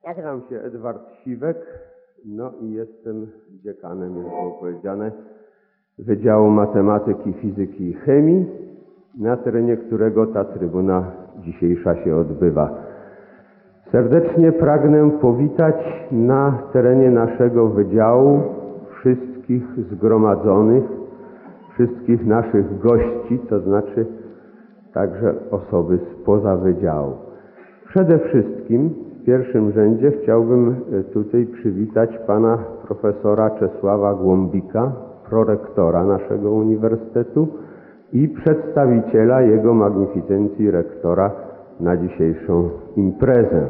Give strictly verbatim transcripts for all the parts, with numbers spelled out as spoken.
Nazywam się Edward Siwek, no i jestem dziekanem, jak było powiedziane, Wydziału Matematyki, Fizyki i Chemii, na terenie którego ta trybuna dzisiejsza się odbywa. Serdecznie pragnę powitać na terenie naszego wydziału wszystkich zgromadzonych, wszystkich naszych gości, to znaczy także osoby spoza wydziału. Przede wszystkim w pierwszym rzędzie chciałbym tutaj przywitać pana profesora Czesława Głąbika, prorektora naszego uniwersytetu i przedstawiciela jego magnificencji rektora na dzisiejszą imprezę.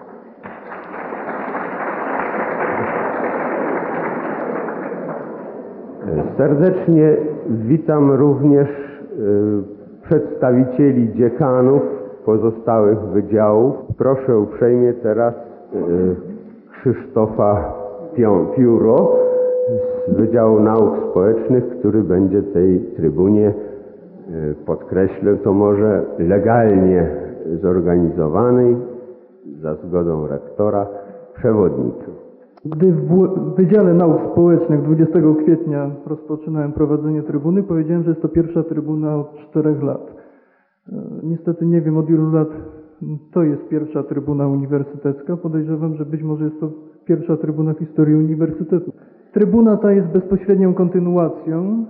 Serdecznie witam również przedstawicieli dziekanów pozostałych wydziałów. Proszę uprzejmie teraz Krzysztofa Piuro z Wydziału Nauk Społecznych, który będzie tej trybunie, podkreślę to może, legalnie zorganizowanej za zgodą rektora przewodnikiem. Gdy w Wydziale Nauk Społecznych dwudziestego kwietnia rozpoczynałem prowadzenie trybuny, powiedziałem, że jest to pierwsza trybuna od czterech lat. Niestety nie wiem, od ilu lat to jest pierwsza trybuna uniwersytecka. Podejrzewam, że być może jest to pierwsza trybuna w historii uniwersytetu. Trybuna ta jest bezpośrednią kontynuacją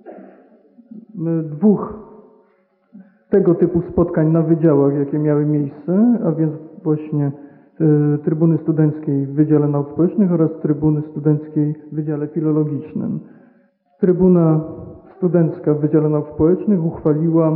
dwóch tego typu spotkań na wydziałach, jakie miały miejsce, a więc właśnie trybuny studenckiej w Wydziale Nauk Społecznych oraz trybuny studenckiej w Wydziale Filologicznym. Trybuna studencka w Wydziale Nauk Społecznych uchwaliła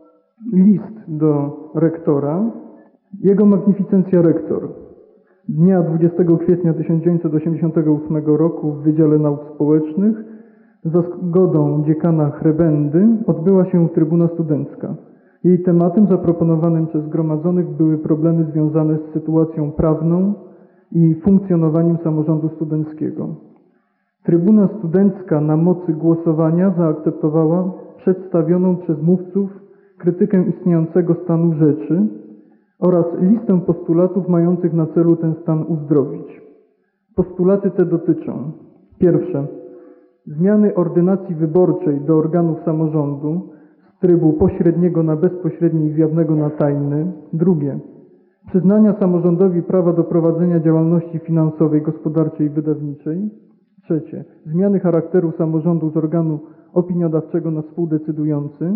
list do rektora. Jego magnificencja rektor dnia dwudziestego kwietnia tysiąc dziewięćset osiemdziesiątego ósmego roku w Wydziale Nauk Społecznych za zgodą dziekana Hrebendy odbyła się trybuna studencka. Jej tematem zaproponowanym przez zgromadzonych były problemy związane z sytuacją prawną i funkcjonowaniem samorządu studenckiego. Trybuna studencka na mocy głosowania zaakceptowała przedstawioną przez mówców krytykę istniejącego stanu rzeczy oraz listę postulatów mających na celu ten stan uzdrowić. Postulaty te dotyczą: pierwsze, zmiany ordynacji wyborczej do organów samorządu z trybu pośredniego na bezpośredni i z jawnego na tajny. Drugie, przyznania samorządowi prawa do prowadzenia działalności finansowej, gospodarczej i wydawniczej. Trzecie, zmiany charakteru samorządu z organu opiniodawczego na współdecydujący.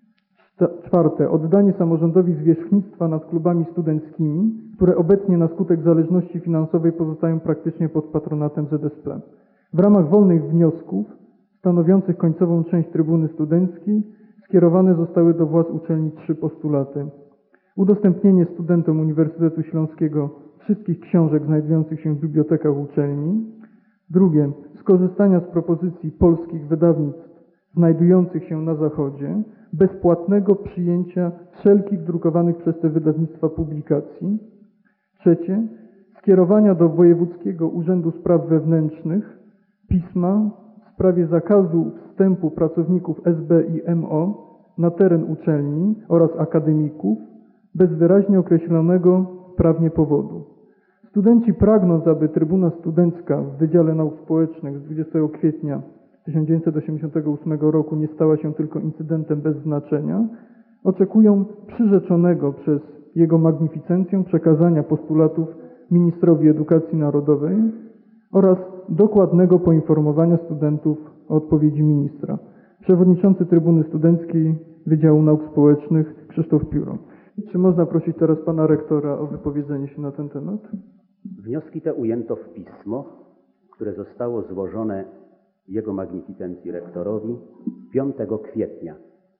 Czwarte, oddanie samorządowi zwierzchnictwa nad klubami studenckimi, które obecnie na skutek zależności finansowej pozostają praktycznie pod patronatem Z S P. W ramach wolnych wniosków stanowiących końcową część trybuny studenckiej skierowane zostały do władz uczelni trzy postulaty. Udostępnienie studentom Uniwersytetu Śląskiego wszystkich książek znajdujących się w bibliotekach uczelni. Drugie, skorzystania z propozycji polskich wydawnictw znajdujących się na Zachodzie, bezpłatnego przyjęcia wszelkich drukowanych przez te wydawnictwa publikacji. Trzecie, skierowania do Wojewódzkiego Urzędu Spraw Wewnętrznych pisma w sprawie zakazu wstępu pracowników S B i M O na teren uczelni oraz akademików bez wyraźnie określonego prawnie powodu. Studenci, pragnąc, aby trybuna studencka w Wydziale Nauk Społecznych z dwudziestego kwietnia tysiąc dziewięćset osiemdziesiątego ósmego roku nie stała się tylko incydentem bez znaczenia, oczekują przyrzeczonego przez jego magnificencję przekazania postulatów ministrowi edukacji narodowej oraz dokładnego poinformowania studentów o odpowiedzi ministra. Przewodniczący Trybuny Studenckiej Wydziału Nauk Społecznych Krzysztof Piuro. Czy można prosić teraz pana rektora o wypowiedzenie się na ten temat? Wnioski te ujęto w pismo, które zostało złożone jego magnificencji rektorowi piątego kwietnia.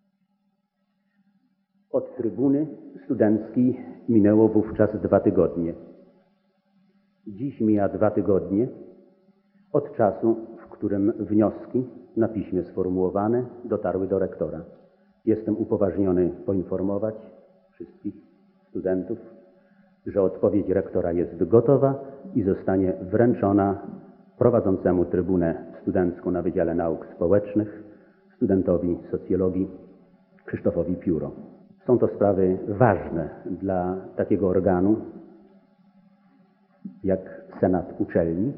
Od trybuny studenckiej minęło wówczas dwa tygodnie. Dziś mija dwa tygodnie od czasu, w którym wnioski na piśmie sformułowane dotarły do rektora. Jestem upoważniony poinformować wszystkich studentów, że odpowiedź rektora jest gotowa i zostanie wręczona prowadzącemu trybunę studencką na Wydziale Nauk Społecznych, studentowi socjologii Krzysztofowi Piuro. Są to sprawy ważne dla takiego organu, jak senat uczelni.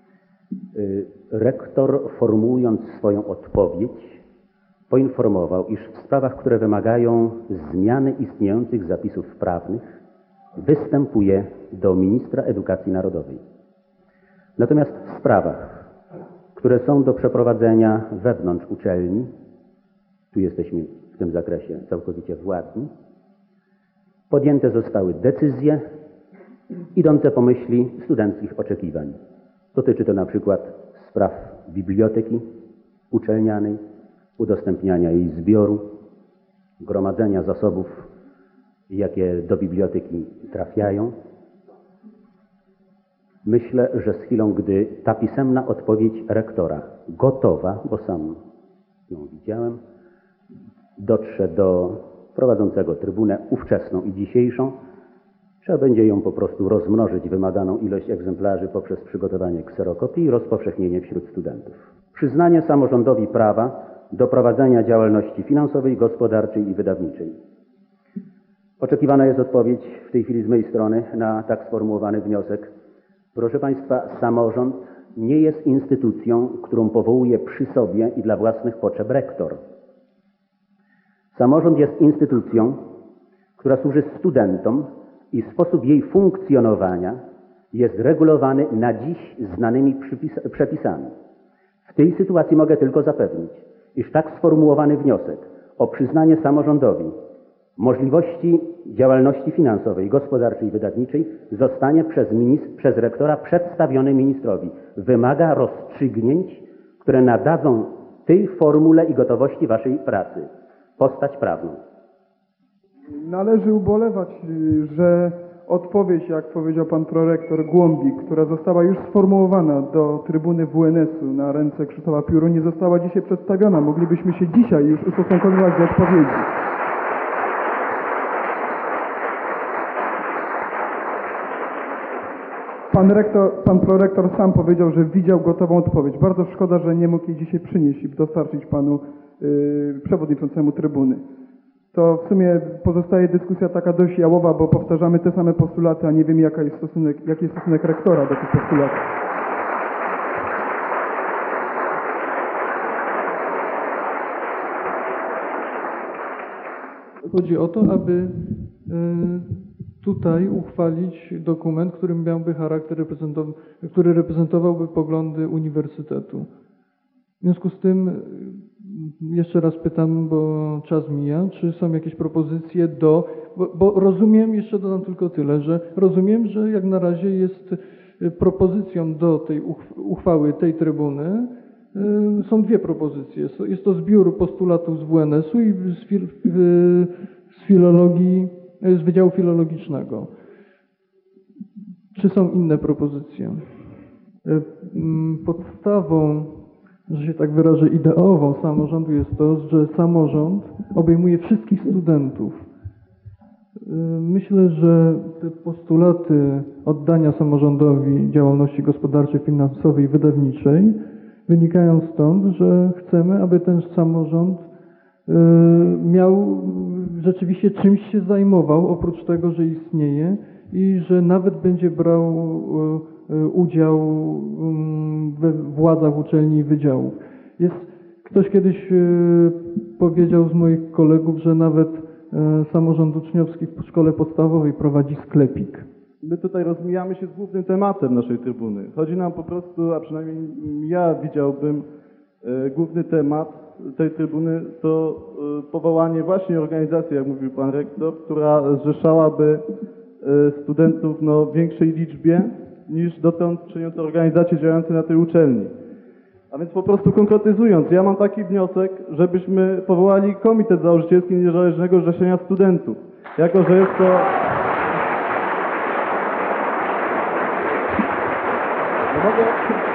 Rektor, formułując swoją odpowiedź, poinformował, iż w sprawach, które wymagają zmiany istniejących zapisów prawnych, występuje do ministra edukacji narodowej. Natomiast w sprawach, które są do przeprowadzenia wewnątrz uczelni, tu jesteśmy w tym zakresie całkowicie władni, podjęte zostały decyzje idące po myśli studenckich oczekiwań. Dotyczy to na przykład spraw biblioteki uczelnianej, udostępniania jej zbioru, gromadzenia zasobów, jakie do biblioteki trafiają. Myślę, że z chwilą, gdy ta pisemna odpowiedź rektora, gotowa, bo sam ją widziałem, dotrze do prowadzącego trybunę ówczesną i dzisiejszą, trzeba będzie ją po prostu rozmnożyć wymaganą ilość egzemplarzy poprzez przygotowanie kserokopii i rozpowszechnienie wśród studentów. Przyznanie samorządowi prawa do prowadzenia działalności finansowej, gospodarczej i wydawniczej. Oczekiwana jest odpowiedź w tej chwili z mojej strony na tak sformułowany wniosek. Proszę Państwa, samorząd nie jest instytucją, którą powołuje przy sobie i dla własnych potrzeb rektor. Samorząd jest instytucją, która służy studentom i sposób jej funkcjonowania jest regulowany na dziś znanymi przepisami. W tej sytuacji mogę tylko zapewnić, iż tak sformułowany wniosek o przyznanie samorządowi możliwości działalności finansowej, gospodarczej i wydawniczej zostanie przez, ministr, przez rektora przedstawiony ministrowi. Wymaga rozstrzygnięć, które nadadzą tej formule i gotowości waszej pracy postać prawną. Należy ubolewać, że odpowiedź, jak powiedział pan prorektor Głąbik, która została już sformułowana do trybuny W N S-u na ręce Krzysztofa Pióru, nie została dzisiaj przedstawiona. Moglibyśmy się dzisiaj już ustosunkowywać do odpowiedzi. Pan, rektor, pan prorektor sam powiedział, że widział gotową odpowiedź. Bardzo szkoda, że nie mógł jej dzisiaj przynieść i dostarczyć panu yy, przewodniczącemu trybuny. To w sumie pozostaje dyskusja taka dość jałowa, bo powtarzamy te same postulaty, a nie wiemy jaka jest stosunek, jaki jest stosunek rektora do tych postulatów. Chodzi o to, aby y, tutaj uchwalić dokument, który miałby charakter reprezentow- który reprezentowałby poglądy uniwersytetu. W związku z tym jeszcze raz pytam, bo czas mija, czy są jakieś propozycje do, bo, bo rozumiem, jeszcze dodam tylko tyle, że rozumiem, że jak na razie jest propozycją do tej uchwały, tej trybuny, są dwie propozycje. Jest to zbiór postulatów z W N S-u i z, fil, z filologii, z Wydziału Filologicznego. Czy są inne propozycje? Podstawą, że się tak wyrażę, ideową samorządu jest to, że samorząd obejmuje wszystkich studentów. Myślę, że te postulaty oddania samorządowi działalności gospodarczej, finansowej i wydawniczej wynikają stąd, że chcemy, aby ten samorząd miał rzeczywiście czymś się zajmował, oprócz tego, że istnieje i że nawet będzie brał udział we władzach uczelni i wydziałów. Jest, ktoś kiedyś powiedział z moich kolegów, że nawet samorząd uczniowski w szkole podstawowej prowadzi sklepik. My tutaj rozmijamy się z głównym tematem naszej trybuny. Chodzi nam po prostu, a przynajmniej ja widziałbym e, główny temat tej trybuny to e, powołanie właśnie organizacji, jak mówił pan rektor, która zrzeszałaby e, studentów no, w większej liczbie niż dotąd czyniące organizacje działające na tej uczelni. A więc po prostu konkretyzując, ja mam taki wniosek, żebyśmy powołali Komitet Założycielski Niezależnego Zrzeszenia Studentów. Jako że jest to... No mogę...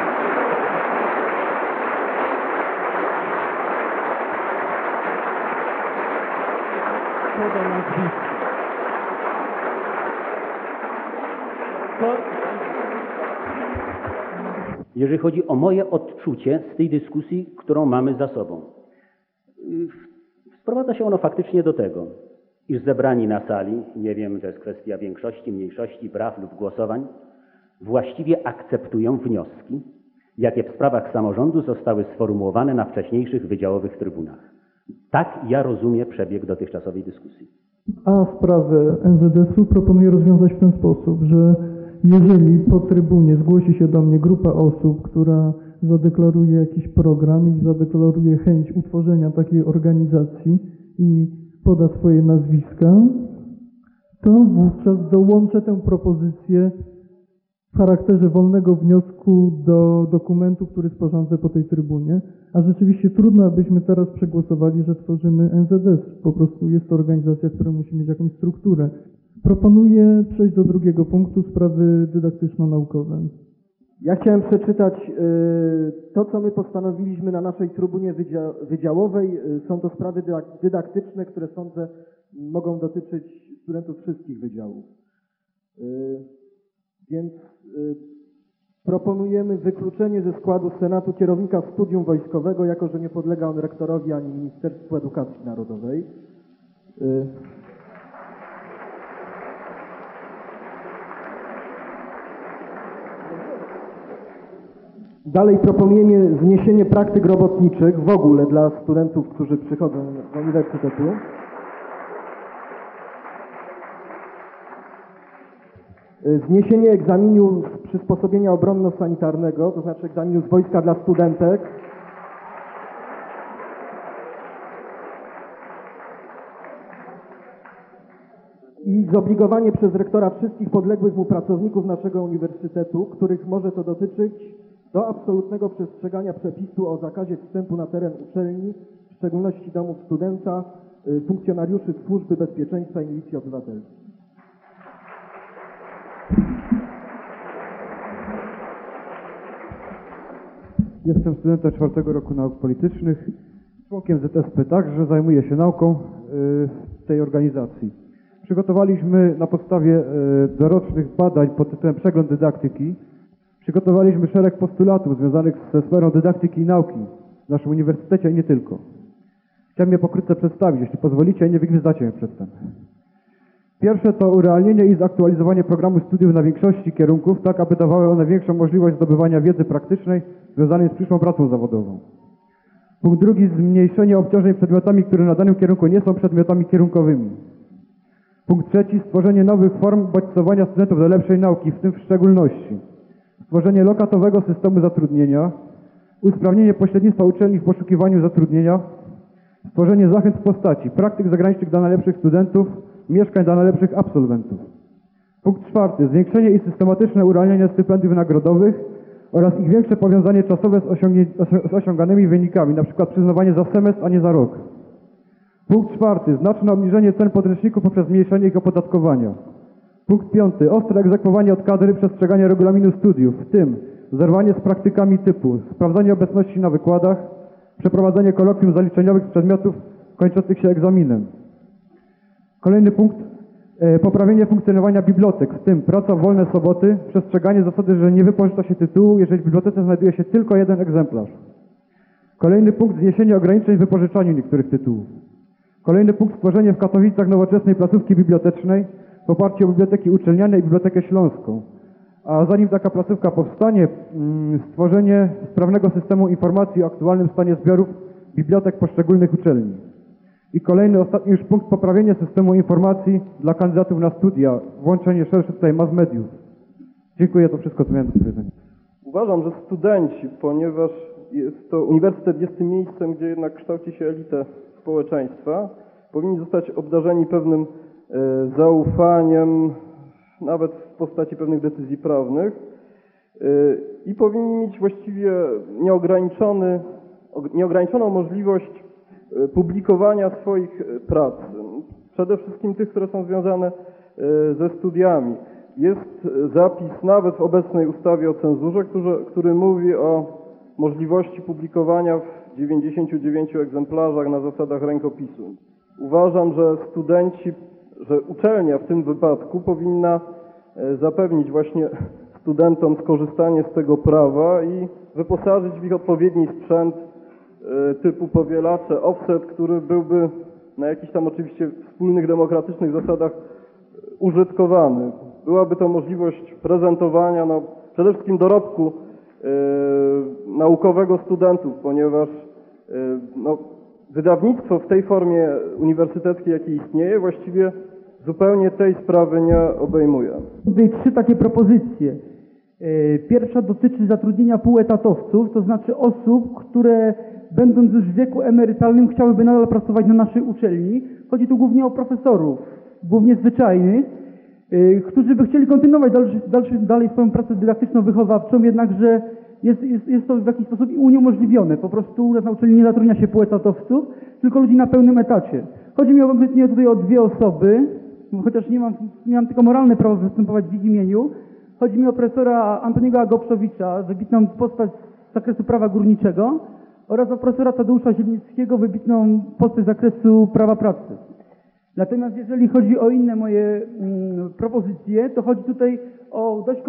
Podam nazwisko. Jeżeli chodzi o moje odczucie z tej dyskusji, którą mamy za sobą, sprowadza się ono faktycznie do tego, iż zebrani na sali, nie wiem, to jest kwestia większości, mniejszości, praw lub głosowań, właściwie akceptują wnioski, jakie w sprawach samorządu zostały sformułowane na wcześniejszych wydziałowych trybunach. Tak ja rozumiem przebieg dotychczasowej dyskusji. A sprawę N Z S u proponuję rozwiązać w ten sposób, że jeżeli po trybunie zgłosi się do mnie grupa osób, która zadeklaruje jakiś program i zadeklaruje chęć utworzenia takiej organizacji i poda swoje nazwiska, to wówczas dołączę tę propozycję w charakterze wolnego wniosku do dokumentu, który sporządzę po tej trybunie. A rzeczywiście trudno, abyśmy teraz przegłosowali, że tworzymy N Z S. Po prostu jest to organizacja, która musi mieć jakąś strukturę. Proponuję przejść do drugiego punktu, sprawy dydaktyczno-naukowe. Ja chciałem przeczytać y, to, co my postanowiliśmy na naszej trybunie wydzia wydziałowej. Y, są to sprawy dydaktyczne, które sądzę mogą dotyczyć studentów wszystkich wydziałów. Y, więc y, proponujemy wykluczenie ze składu Senatu kierownika studium wojskowego, jako że nie podlega on rektorowi ani Ministerstwu Edukacji Narodowej. Y, Dalej proponujemy zniesienie praktyk robotniczych w ogóle dla studentów, którzy przychodzą do uniwersytetu. Zniesienie egzaminu z przysposobienia obronno-sanitarnego, to znaczy egzaminu z wojska dla studentek. I zobligowanie przez rektora wszystkich podległych mu pracowników naszego uniwersytetu, których może to dotyczyć, do absolutnego przestrzegania przepisu o zakazie wstępu na teren uczelni, w szczególności domów studenta, funkcjonariuszy Służby Bezpieczeństwa i Milicji Obywatelskiej. Jestem studentem czwartego roku nauk politycznych, członkiem Z S P także, zajmuję się nauką w tej organizacji. Przygotowaliśmy na podstawie dorocznych badań pod tytułem Przegląd dydaktyki, przygotowaliśmy szereg postulatów związanych ze sferą dydaktyki i nauki w naszym uniwersytecie i nie tylko. Chciałem je pokrótce przedstawić, jeśli pozwolicie, i nie wygwizdacie mnie przedtem. Pierwsze to urealnienie i zaktualizowanie programu studiów na większości kierunków, tak aby dawały one większą możliwość zdobywania wiedzy praktycznej związanej z przyszłą pracą zawodową. Punkt drugi, zmniejszenie obciążeń przedmiotami, które na danym kierunku nie są przedmiotami kierunkowymi. Punkt trzeci, stworzenie nowych form bodźcowania studentów do lepszej nauki, w tym w szczególności stworzenie lokatowego systemu zatrudnienia, usprawnienie pośrednictwa uczelni w poszukiwaniu zatrudnienia, stworzenie zachęt w postaci praktyk zagranicznych dla najlepszych studentów, mieszkań dla najlepszych absolwentów. Punkt czwarty, zwiększenie i systematyczne urealnianie stypendiów nagrodowych oraz ich większe powiązanie czasowe z, z osiąganymi wynikami, np. przyznawanie za semestr, a nie za rok. Punkt czwarty, znaczne obniżenie cen podręczników poprzez zmniejszenie ich opodatkowania. Punkt piąty, ostre egzekwowanie od kadry przestrzegania regulaminu studiów, w tym zerwanie z praktykami typu sprawdzanie obecności na wykładach, przeprowadzenie kolokwium zaliczeniowych z przedmiotów kończących się egzaminem. Kolejny punkt, e, poprawienie funkcjonowania bibliotek, w tym praca w wolne soboty, przestrzeganie zasady, że nie wypożycza się tytułu, jeżeli w bibliotece znajduje się tylko jeden egzemplarz. Kolejny punkt, zniesienie ograniczeń w wypożyczaniu niektórych tytułów. Kolejny punkt, stworzenie w Katowicach nowoczesnej placówki bibliotecznej w oparciu o biblioteki uczelniane i Bibliotekę Śląską. A zanim taka placówka powstanie, stworzenie sprawnego systemu informacji o aktualnym stanie zbiorów bibliotek poszczególnych uczelni. I kolejny, ostatni już punkt, poprawienie systemu informacji dla kandydatów na studia, włączenie szersze tutaj mass mediów. Dziękuję, to wszystko, co miałem do powiedzenia. Uważam, że studenci, ponieważ jest to uniwersytet jest tym miejscem, gdzie jednak kształci się elitę społeczeństwa, powinni zostać obdarzeni pewnym e, zaufaniem, nawet w postaci pewnych decyzji prawnych e, i powinni mieć właściwie nieograniczony, nieograniczoną możliwość e, publikowania swoich prac, przede wszystkim tych, które są związane e, ze studiami. Jest zapis nawet w obecnej ustawie o cenzurze, który, który mówi o możliwości publikowania w dziewięćdziesięciu dziewięciu egzemplarzach na zasadach rękopisu. Uważam, że studenci, że uczelnia w tym wypadku powinna zapewnić właśnie studentom skorzystanie z tego prawa i wyposażyć w ich odpowiedni sprzęt typu powielacze, offset, który byłby na jakichś tam oczywiście wspólnych demokratycznych zasadach użytkowany. Byłaby to możliwość prezentowania no, przede wszystkim dorobku e, naukowego studentów, ponieważ e, no, wydawnictwo w tej formie uniwersyteckiej, jakie istnieje, właściwie zupełnie tej sprawy nie obejmuje. Tutaj trzy takie propozycje. Pierwsza dotyczy zatrudnienia półetatowców, to znaczy osób, które będąc już w wieku emerytalnym chciałyby nadal pracować na naszej uczelni. Chodzi tu głównie o profesorów, głównie zwyczajnych, którzy by chcieli kontynuować dalszy, dalszy, dalej swoją pracę dydaktyczno-wychowawczą, jednakże jest, jest, jest to w jakiś sposób uniemożliwione. Po prostu u nas na uczelni nie zatrudnia się półetatowców, tylko ludzi na pełnym etacie. Chodzi mi konkretnie tutaj o dwie osoby, chociaż nie mam, nie mam tylko moralne prawo występować w ich imieniu. Chodzi mi o profesora Antoniego Agopszowicza, wybitną postać z zakresu prawa górniczego, oraz o profesora Tadeusza Zielnickiego, wybitną postać z zakresu prawa pracy. Natomiast jeżeli chodzi o inne moje mm, propozycje, to chodzi tutaj o dość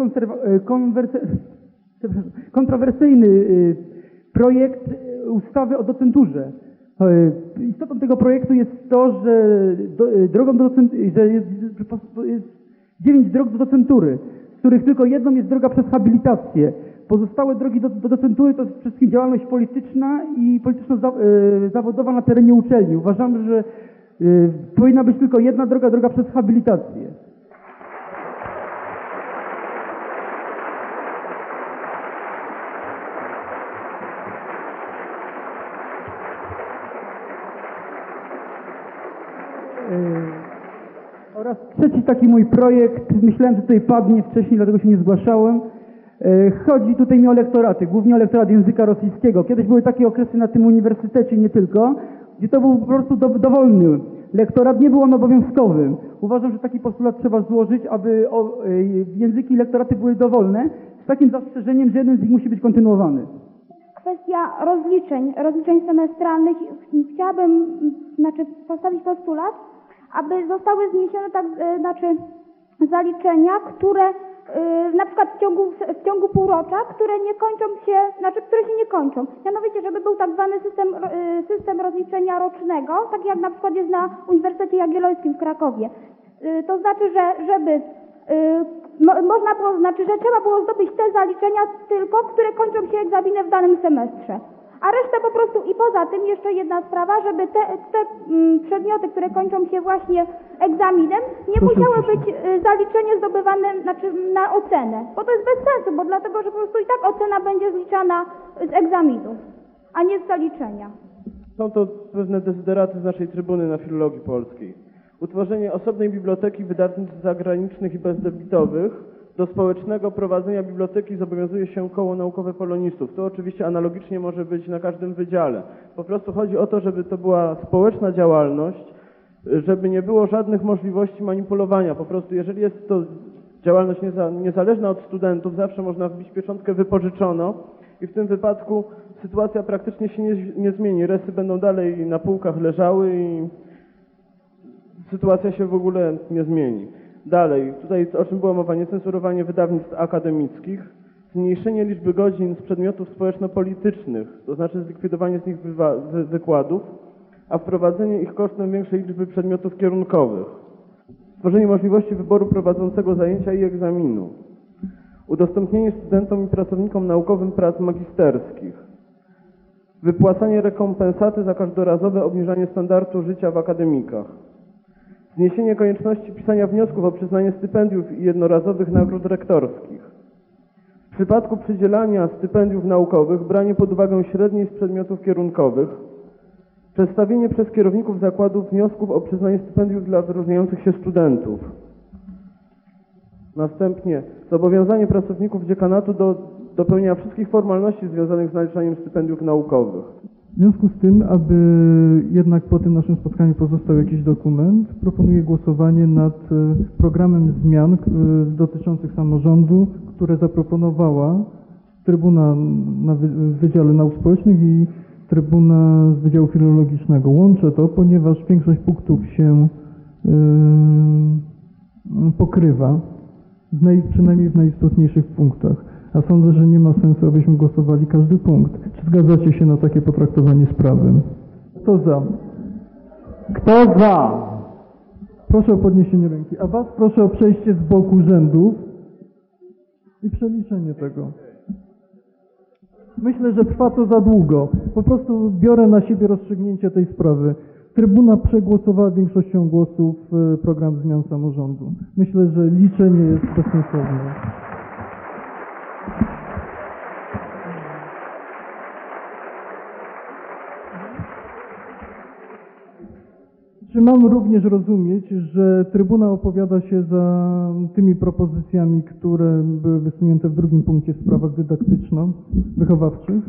kontrowersyjny y, projekt ustawy o docenturze. Istotą tego projektu jest to, że do, drogą do docentury, że jest, jest dziewięć dróg do docentury, z których tylko jedną jest droga przez habilitację. Pozostałe drogi do, do docentury to jest przede wszystkim działalność polityczna i polityczno-zawodowa na terenie uczelni. Uważam, że y, powinna być tylko jedna droga, droga przez habilitację. Oraz trzeci taki mój projekt, myślałem, że tutaj padnie wcześniej, dlatego się nie zgłaszałem. Chodzi tutaj mi o lektoraty, głównie o lektorat języka rosyjskiego. Kiedyś były takie okresy na tym uniwersytecie, nie tylko, gdzie to był po prostu do, dowolny lektorat, nie był on obowiązkowym. Uważam, że taki postulat trzeba złożyć, aby o, języki i lektoraty były dowolne, z takim zastrzeżeniem, że jeden z nich musi być kontynuowany. Kwestia rozliczeń, rozliczeń semestralnych. Chciałabym znaczy, postawić postulat, aby zostały zniesione tak, znaczy zaliczenia, które yy, na przykład w ciągu, w ciągu półrocza, które nie kończą się, znaczy które się nie kończą. Mianowicie, żeby był tak zwany system, yy, system rozliczenia rocznego, tak jak na przykład jest na Uniwersytecie Jagiellońskim w Krakowie. Yy, to znaczy, że żeby yy, mo, można było, znaczy, że trzeba było zdobyć te zaliczenia tylko, które kończą się egzaminem w danym semestrze. A resztę po prostu i poza tym jeszcze jedna sprawa, żeby te, te mm, przedmioty, które kończą się właśnie egzaminem, nie musiały być y, zaliczenie zdobywane znaczy, na ocenę. Bo to jest bez sensu, bo dlatego, że po prostu i tak ocena będzie zliczana z egzaminu, a nie z zaliczenia. Są to pewne dezyderaty z naszej trybuny na filologii polskiej. Utworzenie osobnej biblioteki wydawnictw zagranicznych i bezdebitowych. Do społecznego prowadzenia biblioteki zobowiązuje się Koło Naukowe Polonistów. To oczywiście analogicznie może być na każdym wydziale. Po prostu chodzi o to, żeby to była społeczna działalność, żeby nie było żadnych możliwości manipulowania. Po prostu jeżeli jest to działalność nieza, niezależna od studentów, zawsze można wbić pieczątkę wypożyczono i w tym wypadku sytuacja praktycznie się nie, nie zmieni. Resy będą dalej na półkach leżały i sytuacja się w ogóle nie zmieni. Dalej, tutaj o czym była mowa, niecenzurowanie wydawnictw akademickich, zmniejszenie liczby godzin z przedmiotów społeczno-politycznych, to znaczy zlikwidowanie z nich wy wykładów, a wprowadzenie ich kosztem większej liczby przedmiotów kierunkowych, stworzenie możliwości wyboru prowadzącego zajęcia i egzaminu, udostępnienie studentom i pracownikom naukowym prac magisterskich, wypłacanie rekompensaty za każdorazowe obniżanie standardu życia w akademikach, zniesienie konieczności pisania wniosków o przyznanie stypendiów i jednorazowych nagród rektorskich. W przypadku przydzielania stypendiów naukowych branie pod uwagę średniej z przedmiotów kierunkowych. Przedstawienie przez kierowników zakładów wniosków o przyznanie stypendiów dla wyróżniających się studentów. Następnie zobowiązanie pracowników dziekanatu do dopełnienia wszystkich formalności związanych z naliczaniem stypendiów naukowych. W związku z tym, aby jednak po tym naszym spotkaniu pozostał jakiś dokument, proponuję głosowanie nad programem zmian dotyczących samorządu, które zaproponowała Trybuna na Wydziale Nauk Społecznych i Trybuna z Wydziału Filologicznego. Łączę to, ponieważ większość punktów się yy, pokrywa, w naj, przynajmniej w najistotniejszych punktach. A sądzę, że nie ma sensu, abyśmy głosowali każdy punkt. Czy zgadzacie się na takie potraktowanie sprawy? Kto za? Kto za? Proszę o podniesienie ręki. A was proszę o przejście z boku rzędów i przeliczenie tego. Myślę, że trwa to za długo. Po prostu biorę na siebie rozstrzygnięcie tej sprawy. Trybuna przegłosowała większością głosów program zmian samorządu. Myślę, że liczenie jest bezsensowne. Czy mam również rozumieć, że Trybuna opowiada się za tymi propozycjami, które były wysunięte w drugim punkcie w sprawach dydaktyczno-wychowawczych?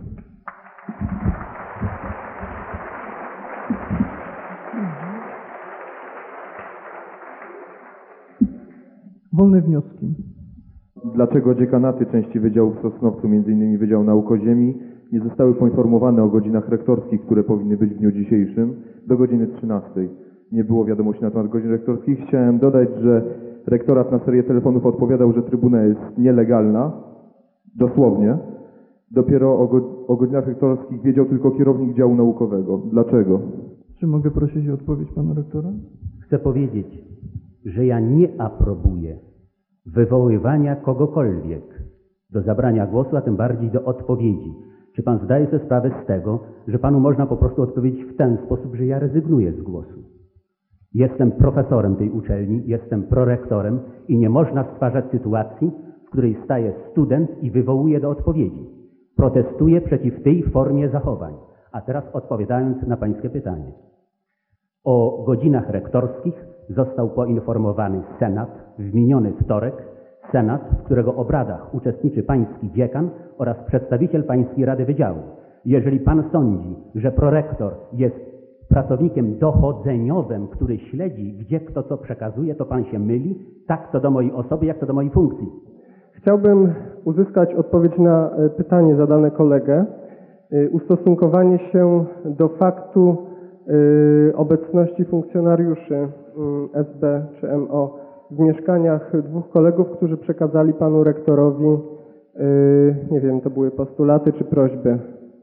Wolne wnioski. Dlaczego dziekanaty części wydziałów w Sosnowcu, między innymi Wydział Nauk o Ziemi, nie zostały poinformowane o godzinach rektorskich, które powinny być w dniu dzisiejszym, do godziny trzynastej? Nie było wiadomości na temat godzin rektorskich. Chciałem dodać, że rektorat na serię telefonów odpowiadał, że trybuna jest nielegalna, dosłownie. Dopiero o, go, o godzinach rektorskich wiedział tylko kierownik działu naukowego. Dlaczego? Czy mogę prosić o odpowiedź pana rektora? Chcę powiedzieć, że ja nie aprobuję wywoływania kogokolwiek do zabrania głosu, a tym bardziej do odpowiedzi. Czy pan zdaje sobie sprawę z tego, że panu można po prostu odpowiedzieć w ten sposób, że ja rezygnuję z głosu? Jestem profesorem tej uczelni, jestem prorektorem i nie można stwarzać sytuacji, w której staje student i wywołuje do odpowiedzi. Protestuję przeciw tej formie zachowań. A teraz odpowiadając na pańskie pytanie. O godzinach rektorskich został poinformowany Senat w miniony wtorek. Senat, w którego obradach uczestniczy pański dziekan oraz przedstawiciel pańskiej Rady Wydziału. Jeżeli pan sądzi, że prorektor jest pracownikiem dochodzeniowym, który śledzi, gdzie kto co przekazuje, to pan się myli, tak co do mojej osoby, jak to do mojej funkcji. Chciałbym uzyskać odpowiedź na pytanie zadane kolegę. Ustosunkowanie się do faktu obecności funkcjonariuszy S B czy M O w mieszkaniach dwóch kolegów, którzy przekazali panu rektorowi, nie wiem, to były postulaty czy prośby.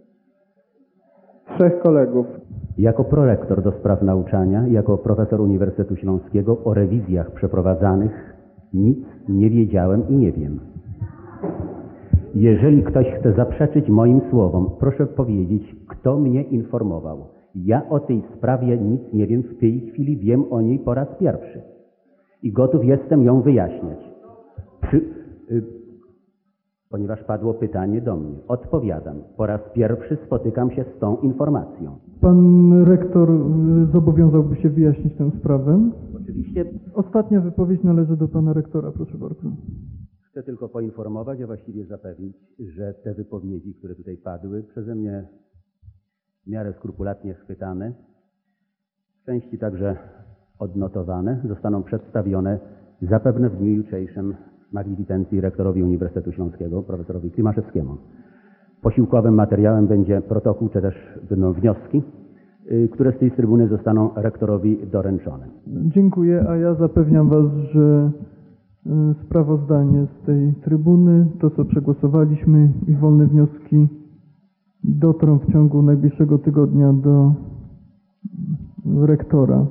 Trzech kolegów. Jako prorektor do spraw nauczania, jako profesor Uniwersytetu Śląskiego o rewizjach przeprowadzanych nic nie wiedziałem i nie wiem. Jeżeli ktoś chce zaprzeczyć moim słowom, proszę powiedzieć, kto mnie informował. Ja o tej sprawie nic nie wiem, w tej chwili wiem o niej po raz pierwszy. I gotów jestem ją wyjaśniać. Przy, y, ponieważ padło pytanie do mnie. Odpowiadam. Po raz pierwszy spotykam się z tą informacją. Pan rektor zobowiązałby się wyjaśnić tę sprawę? Oczywiście. Ostatnia wypowiedź należy do pana rektora, proszę bardzo. Chcę tylko poinformować, a właściwie zapewnić, że te wypowiedzi, które tutaj padły, przeze mnie w miarę skrupulatnie chwytane, w części także odnotowane, zostaną przedstawione zapewne w dniu jutrzejszym magnificencji rektorowi Uniwersytetu Śląskiego, profesorowi Klimaszewskiemu. Posiłkowym materiałem będzie protokół, czy też będą wnioski, które z tej trybuny zostaną rektorowi doręczone. Dziękuję, a ja zapewniam was, że sprawozdanie z tej trybuny, to co przegłosowaliśmy i wolne wnioski dotrą w ciągu najbliższego tygodnia do rektora.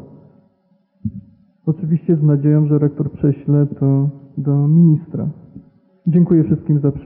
Oczywiście z nadzieją, że rektor prześle to do ministra. Dziękuję wszystkim za przybycie.